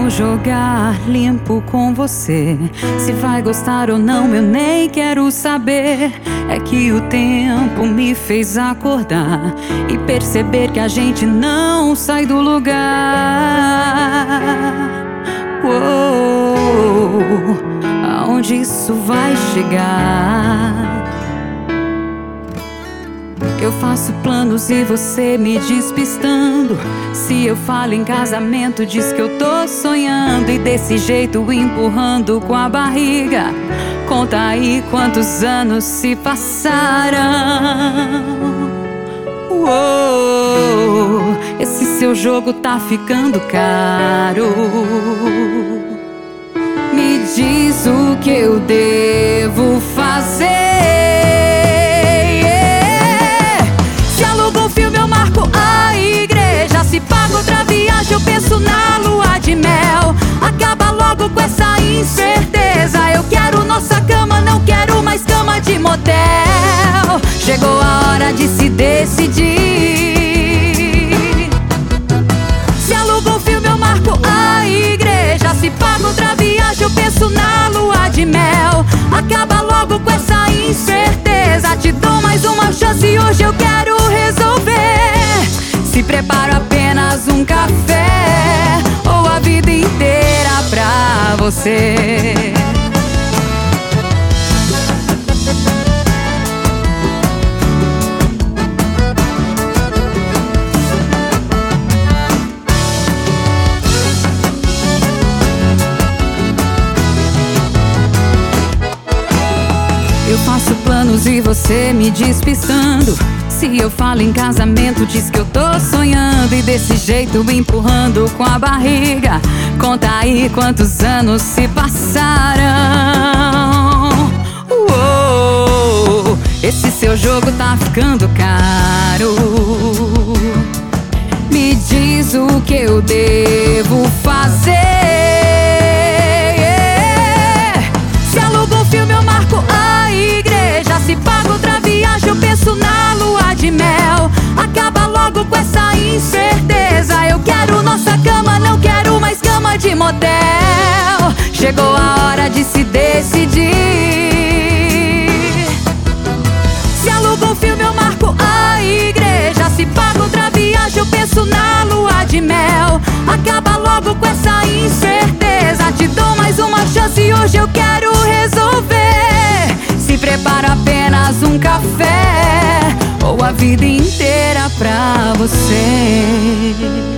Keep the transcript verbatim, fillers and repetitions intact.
quero jogar limpo com você. Se vai gostar ou não, eu nem quero saber. É que o tempo me fez acordar e perceber que a gente não sai do lugar. Uou, aonde isso vai chegar? Eu faço planos e você me despistando. Se eu falo em casamento, diz que eu tô sonhando. E desse jeito empurrando com a barriga. Conta aí quantos anos se passaram. Uou, esse seu jogo tá ficando caro. Me diz o que eu devo fazer. Se pago outra viagem, eu penso na lua de mel. Acaba logo com essa incerteza. Eu quero nossa cama, não quero mais cama de motel. Chegou a hora de se decidir. Se alugo um filme, eu marco a igreja. Se pago outra viagem, eu penso na lua de mel. Acaba logo com essa incerteza. Te dou mais uma chance e hoje eu quero resolver. Se preparo apenas um café ou a vida inteira pra você. Eu faço planos e você me despistando. Se eu falo em casamento, diz que eu tô sonhando. E desse jeito empurrando com a barriga. Conta aí quantos anos se passaram. Uou, esse seu jogo tá ficando caro. Me diz o que eu devo fazer. Se alugo um filme, eu marco a igreja. Se pago outra viagem, eu penso na lua de mel. Acaba logo com essa incerteza. Eu quero nossa cama, não quero mais cama de motel. Chegou a hora de se decidir. Se alugo um filme, eu marco a igreja. Se pago outra viagem, eu penso na lua de mel. Acaba logo com essa incerteza. Te dou mais uma chance e hoje eu quero resolver. Se prepara apenas um café ou a vida inteira pra você.